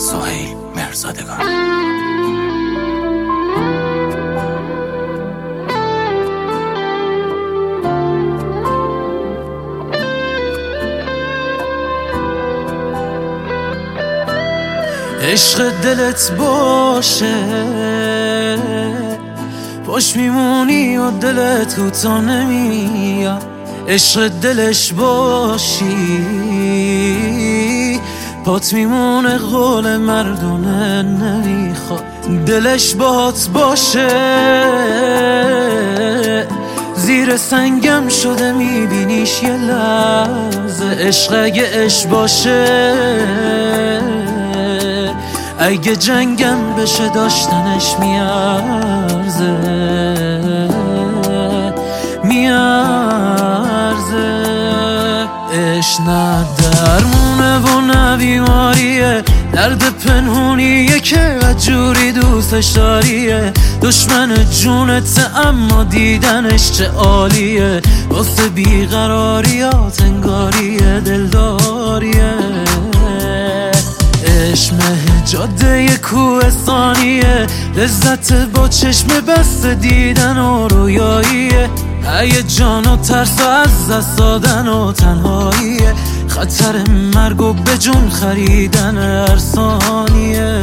سهیل مرزادگان. عشق دلت باشه باش میمونی و دلت کوتا نمیاد. عشق دلش باشی پات میمونه، قول مردونه نمیخواد. دلش باهات باشه زیر سنگم شده میبینیش یه لحظه. عشق اگه عشق باشه اگه جنگم بشه داشتنش میارزه عشق نه درمونه و نه بیماریه، درد پنهونیه که بدجوری دوستش داریه. دشمن جونت اما دیدنش چه عالیه، واسه بیقراریات انگاریه دلداریه. عشق جاده کوهستانیه، لذت با چشم بسته دیدن و رویاییه. هیجان و ترس و از دست دادن و تنهاییه، خطر مرگ و به جون خریدن هر ثانیه.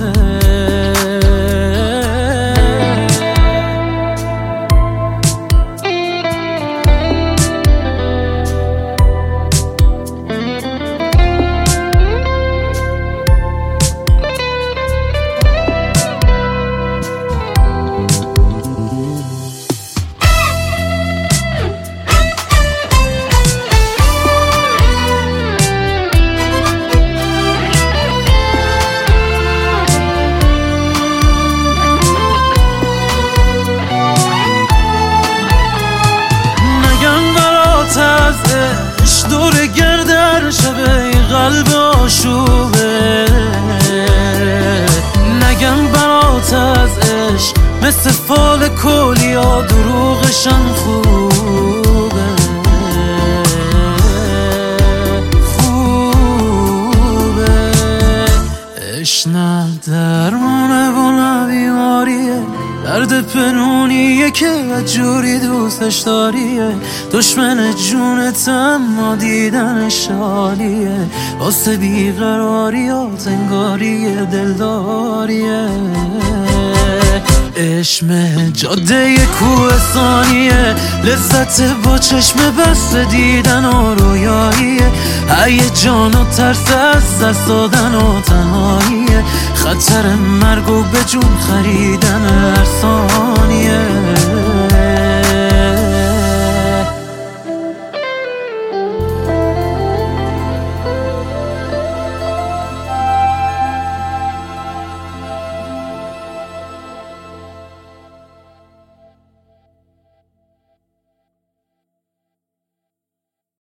دور گردر شبه قلب آشوبه، نگم برات از عشق مثل فال کلیا دروغشان خوبه. عشق نه درمونه و نه بیماریه، درد پنهونیه که بدجوری دوستش داریه. دشمن جونت اما دیدنش عالیه، واسه بیقراریات انگاریه دلداریه. عشق جاده کوهستانیه، لذت با چشم بسته دیدن و رویاییه. هیجان و ترس از دست دادن و تنهاییه، خطر مرگ و به جون خریدن